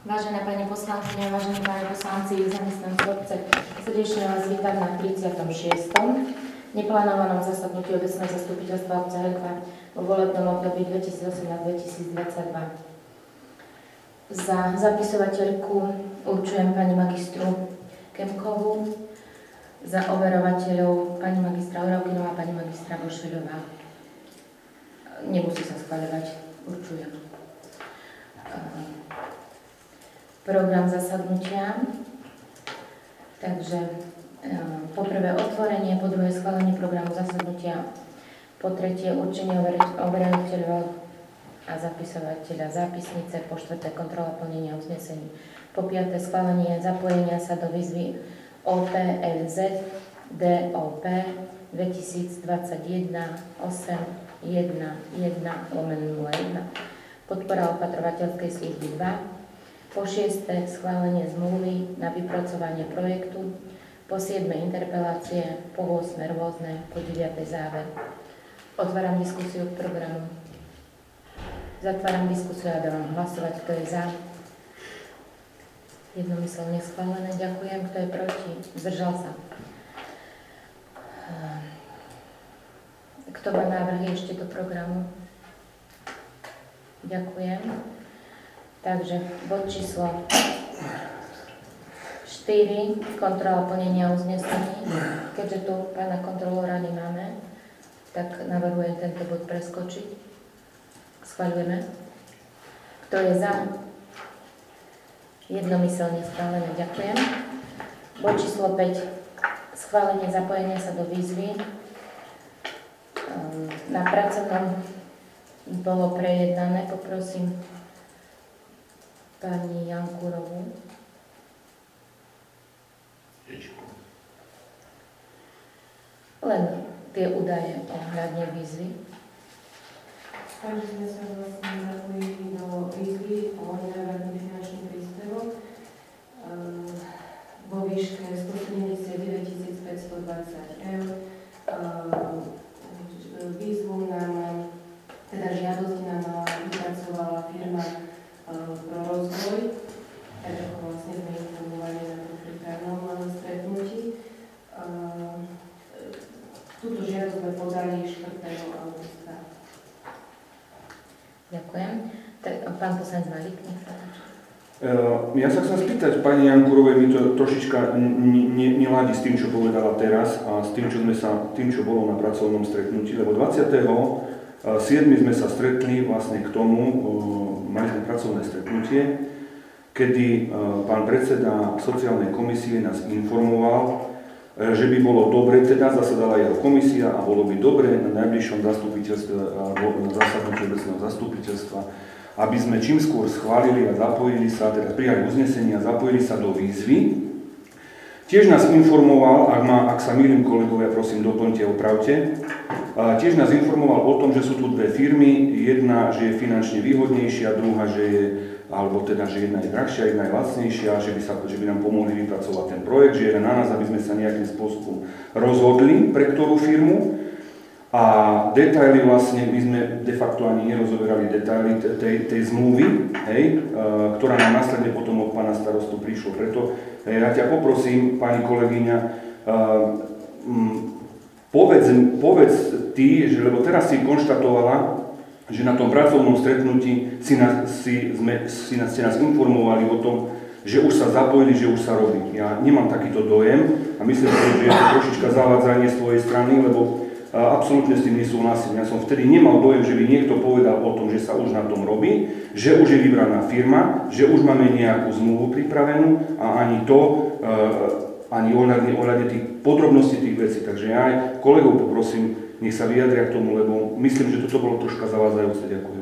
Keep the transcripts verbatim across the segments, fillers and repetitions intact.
Vážená pani poslankyňa, vážení páni poslanci, zamestnanci obce, srdečne vás vítam na tridsiatom šiestom neplánovanom zasadnutí obecného zastupiteľstva obce Helfa vo volebnom období dvetisícosemnásť dvetisícdvadsaťdva. Za zapisovateľku určujem pani magistru Kemkovú, za overovateľov pani magistra Oravkinová a pani magistra Bošeľová. Nemusí sa schváľovať, určujem. Program zasadnutia. Takže po prvé otvorenie, po druhé schválenie programu zasadnutia, po tretie určenie overovateľov a zapisovateľa zápisnice, po štvrté kontrola plnenia uznesení, po piaté schválenie zapojenia sa do výzvy ó pé el zet dé ó pé dvetisícdvadsaťjeden osem jeden jeden lomeno nula jeden, podpora opatrovateľskej služby dva, po šieste schválenie zmluvy na vypracovanie projektu, po siedme interpelácie, po ôsme rôzne, po deviate záver. Otváram diskusiu k programu. Zatváram diskusiu a dávam hlasovať, kto je za. Jednomyselne schválené, ďakujem. Kto je proti? Zdržal sa. Kto má návrhy ešte do programu? Ďakujem. Takže bod číslo štyri, kontrola plnenia uznesení. Keďže tu pána kontrolóra nemáme, tak navrhujem tento bod preskočiť. Schvaľujeme. Kto je za? Jednomyselne schválené, ďakujem. Bod číslo päť, schválenie zapojenia sa do výzvy. Na pracovnom bolo prejednané, poprosím pani Jankurovú. Len tie údaje ohľadne výzvy. Takže sme sa vlastne zapojili do výzvy o nenárodný finančný príspevok vo výške stosedemdesiatdeväť tisíc päťstodvadsať eur. Výzvu nám, teda žiadosť nám vypracovala firma pro rozvoj, tak ako vlastne sme informovali na tom prípravnom stretnutí. Túto žiadosť sme podali štvrtého augusta. Ďakujem. Tak, pán poslanec Malík, nech sa páči. Ja sa chcem spýtať pani Jankurovej, mi to trošička neladí s tým, čo povedala teraz a s tým, čo, sme sa, tým, čo bolo na pracovnom stretnutí, lebo dvadsiateho siedmeho sme sa stretli vlastne k tomu, mali sme pracovné stretnutie, kedy pán predseda sociálnej komisie nás informoval, že by bolo dobre, teda zasadala jeho komisia a bolo by dobre na najbližšom zastupiteľstve, na zasadnutí obecného zastupiteľstva, aby sme čím skôr schválili a zapojili sa, teda prijali uznesenia a zapojili sa do výzvy. Tiež nás informoval, ak, ma, ak sa mýlim kolegovia, prosím, doplňte, opravte, tiež nás informoval o tom, že sú tu dve firmy, jedna, že je finančne výhodnejšia, druhá, že je, alebo teda, že jedna je drahšia, jedna je lacnejšia, že by, sa, že by nám pomohli vypracovať ten projekt, že je na nás, aby sme sa nejakým spôsobom rozhodli, pre ktorú firmu. A detaily vlastne, my sme de facto ani nerozoberali detaily tej, tej zmluvy, hej, ktorá nám následne potom od pána starostu prišlo. Preto ja ťa poprosím, pani kolegyňa, povedz, povedz ty, že, lebo teraz si konštatovala, že na tom pracovnom stretnutí si nás, si, sme, si nás, si nás informovali o tom, že už sa zapojili, že už sa robí. Ja nemám takýto dojem a myslím si, že je to trošička zavádzanie z tvojej strany, lebo absolútne s tým nesúhlasím. Ja som vtedy nemal dojem, že by niekto povedal o tom, že sa už na tom robí, že už je vybraná firma, že už máme nejakú zmluvu pripravenú a ani to, ani ohľadne, ohľadne tých podrobností tých vecí. Takže ja aj kolegov poprosím, nech sa vyjadria k tomu, lebo myslím, že toto bolo troška zavádzajúce. Ďakujem.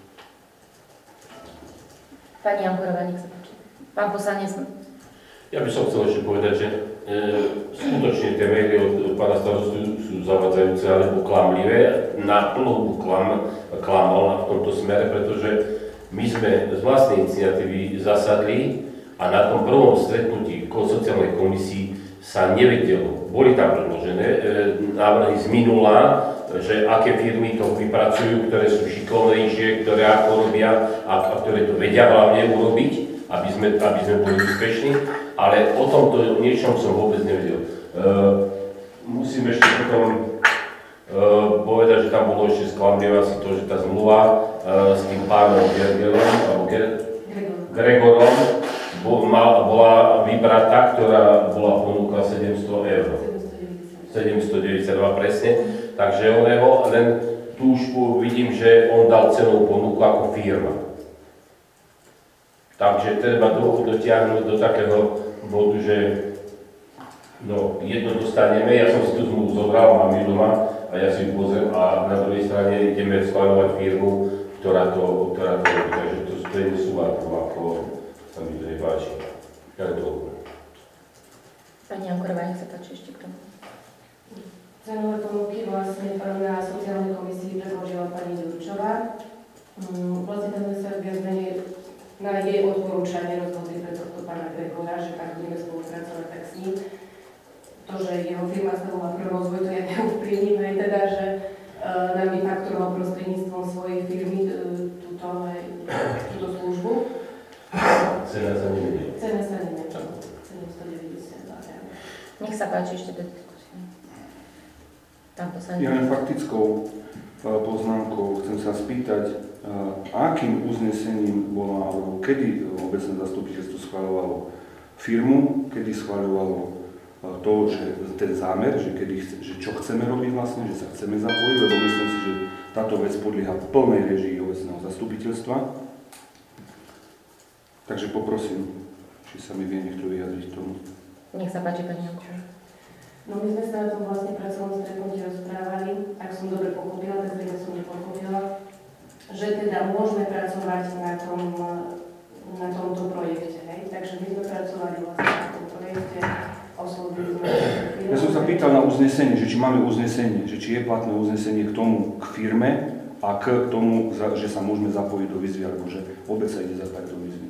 Pani Jankurová, nech sa páči. Pán poslanec. Ja by som chcel ešte povedať, že e, skutočne tie maily od pána starostu sú zavádzajúce alebo klamlivé. Na plnú klam, klamal v tomto smere, pretože my sme z vlastnej iniciatívy zasadli a na tom prvom stretnutí sociálnej komisii sa nevedelo. Boli tam predložené e, návrhy z minula, že aké firmy to vypracujú, ktoré sú šikovnejšie, ktoré ako robia a, a ktoré to vedia hlavne urobiť. A aby sme, aby sme boli úspešní, ale o tomto niečom som vôbec nevedel. Uh, musím ešte potom uh, povedať, že tam bolo ešte sklamlivé asi to, že tá zmluva uh, s tým pánom Gergerom, alebo Ger- Gregorom bol, mal, bola vybratá, ktorá bola ponúka sedemsto eur. sedemstodeväťdesiatdva presne, takže oného, len tu už vidím, že on dal celú ponuku ako firma. Takže treba to dotiahnuť do takého bodu, že no, jedno dostaneme, ja som si tú zmluvu zobral, mám ju doma a ja si ju pozriem a na druhej strane ideme schváľovať firmu, ktorá to, ktorá to robí, takže to, to je nesúvatko, ako sa mi to nepáči. Ja to... Pani Jankurová, nech sa páči ešte k tomu. Cenové ponuky vlastne na sociálnej komisii predložila pani Ďurčová. Vlastne tam sme sa viac menej na jej odporúčanie rozhodli pre tohto pána Gregora, že tak budeme spolupracovať tak s ním. To, že jeho firma sa volá Pro rozvoj, to ja neovplyvním, aj teda, že uh, nám vyfaktoroval prostredníctvom svojej firmy uh, túto, aj, túto službu. Cena sa nemení. Cena sa nemení. sedemstodeväťdesiatdva eur. Nech sa páči ešte do diskusie. Tam poslanec. Ja len faktickou uh, poznámkou chcem sa spýtať, uh, akým uznesením bola, alebo kedy obecné zastupiteľstvo schvaľovalo firmu, kedy schvaľovalo uh, to, že ten zámer, že, kedy, chce- že čo chceme robiť vlastne, že sa chceme zapojiť, lebo myslím si, že táto vec podlieha plnej režii obecného zastupiteľstva. Takže poprosím, či sa mi vie niekto vyjadriť k tomu. Nech sa páči, pani Jankurová. No my sme sa na tom vlastne pracovnom stretnutí rozprávali, ak som dobre pochopila, tak zrejme som nepochopila, že teda môžeme pracovať na, tom, na tomto projekte, hej? Takže my sme pracovali vlastne na tom projekte, oslovili sme... Ja som sa pýtal na uznesenie, že či máme uznesenie, že či je platné uznesenie k tomu, k firme a k tomu, za- že sa môžeme zapojiť do výzvy, alebo že obec sa ide zapojiť do výzvy.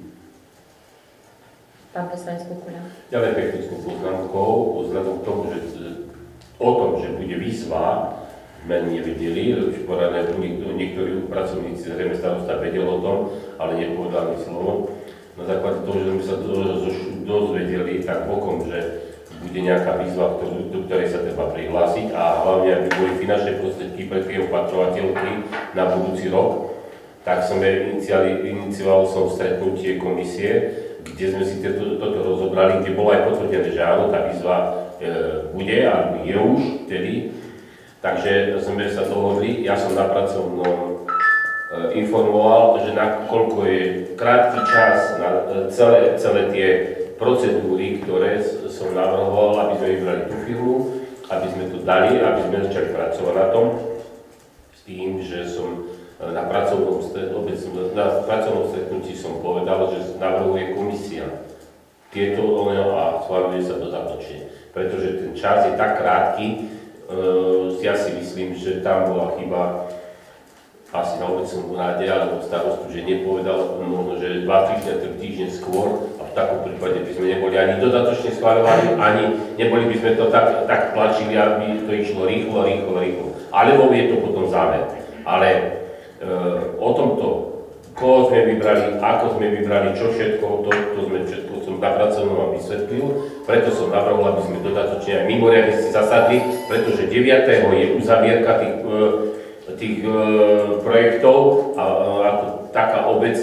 Pán poslanec Kukuľa. Ja len technickou poznámkou, vzhľadom k tomu, že o tom, že bude výzva, sme nevedeli, už poradne niektorí pracovníci zrejme starosta vedel o tom, ale nepovedali slovo. Na základe toho, že sme sa dozvedeli tak bokom, že bude nejaká výzva, ktorú, do ktorej sa treba prihlásiť a hlavne, aby boli finančné prostriedky pre tie opatrovateľky na budúci rok, tak som inicioval som stretnutie komisie, kde sme si toto, toto rozobrali, kde bolo aj potvrdené, že áno, tá výzva e, bude, alebo je už vtedy. Takže sme sa dohodli, ja som na pracovnom e, informoval, že nakoľko je krátky čas na e, celé, celé tie procedúry, ktoré som navrhoval, aby sme vybrali tú firmu, aby sme to dali, aby sme začali pracovať na tom, s tým, že som Na pracovnom, na pracovnom stretnutí som povedal, že navrhuje komisia tieto a schváľuje sa dodatočne. Pretože ten čas je tak krátky, e, ja si myslím, že tam bola chyba asi na obecnom úrade alebo starostu, že nepovedal možno, že dva týždne, tri týždne skôr a v takom prípade by sme neboli ani dodatočne schváľovali, ani neboli by sme to tak, tak tlačili, aby to išlo rýchlo, rýchlo, rýchlo. Alebo je to potom zámer. Ale o tomto, koho sme vybrali, ako sme vybrali, čo všetko, to, to sme všetko som na pracovnom vysvetlil, preto som navrhol, aby sme dodatočne aj mimoriadne si zasadli, pretože deviateho je uzavierka tých, tých projektov a ako taká obec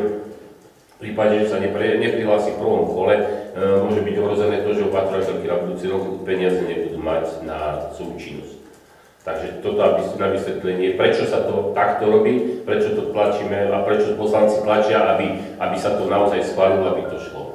v prípade, že sa nepre, neprihlási v prvom kole, môže byť ohrozené to, že opatrovateľky na budúci rok peniaze nebudú mať na súčinnosť. Takže toto aby na vysvetlenie, prečo sa to takto robí, prečo to tlačíme a prečo poslanci tlačia, aby, aby sa to naozaj schválilo, aby to šlo.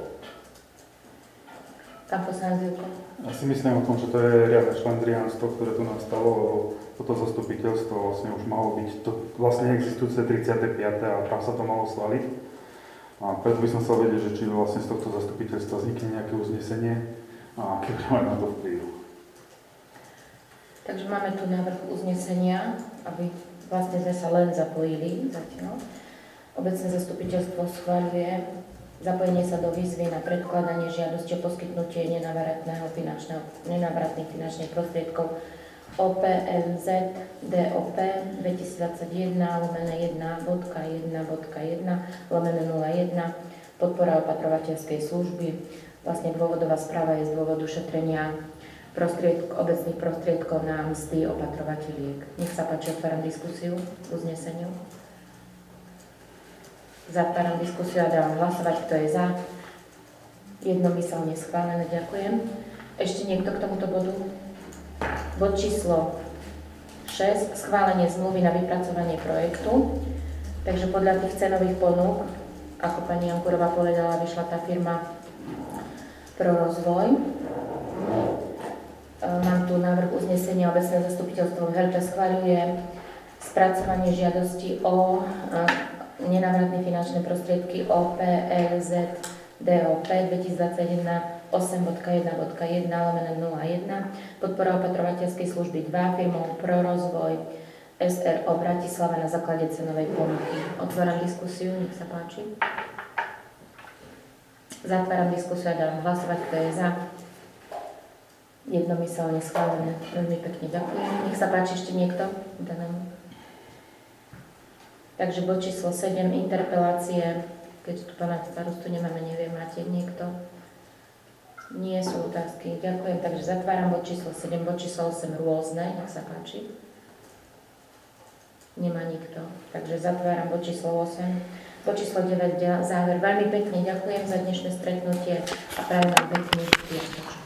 Pán poslanec Jurko. Ja si myslím o tom, že to je riadne šlendriánstvo, ktoré tu nastalo, lebo toto zastupiteľstvo vlastne už malo byť to vlastne existujúce tridsiate piate a tam sa to malo schváliť. A preto by som chcel vedieť, že či vlastne z tohto zastupiteľstva vznikne nejaké uznesenie a aký bude mať na to vplyv. Takže máme tu návrh uznesenia, aby vlastne sme sa len zapojili zatiaľ. Obecné zastupiteľstvo schváľuje zapojenie sa do výzvy na predkladanie žiadosti o poskytnutie nenávratného finančného, nenávratných finančných prostriedkov O P M Z D O P dvetisícdvadsaťjeden lomeno jeden bodka jeden bodka jeden lomeno nula jeden podpora opatrovateľskej služby. Vlastne dôvodová správa je z dôvodu šetrenia prostriedk, obecných prostriedkov na mzdy opatrovateľiek. Nech sa páči, otváram diskusiu k uzneseniu. Zatváram diskusiu a dávam hlasovať, kto je za. Jednomyselne schválené, ďakujem. Ešte niekto k tomuto bodu? Bod číslo šesť. Schválenie zmluvy na vypracovanie projektu. Takže podľa tých cenových ponúk, ako pani Jankurová povedala, vyšla tá firma Pro rozvoj. Mám tu návrh uznesenia. Obecné zastupiteľstvo v Helče schvaľuje spracovanie žiadosti o nenávratné finančné prostriedky O P L Z D O P dvetisícdvadsaťjeden osem bodka jeden bodka jeden lomeno nula jeden, podpora opatrovateľskej služby dva firmou Pro rozvoj es er o Bratislava na základe cenovej ponuky. Otváram diskusiu, nech sa páči. Zatváram diskusiu a dávam hlasovať, kto je za. Jednomyselne schválené. Veľmi pekne ďakujem. Nech sa páči ešte niekto danému. Takže bod číslo sedem, interpelácie. Keď tu pána starostu nemáme, neviem, máte niekto? Nie sú otázky. Ďakujem. Takže zatváram bod číslo sedem, bod číslo osem, rôzne. Nech sa páči. Nemá nikto. Takže zatváram bod číslo osem. Bod číslo deväť, záver. Veľmi pekne ďakujem za dnešné stretnutie a prajem vám pekný piatok.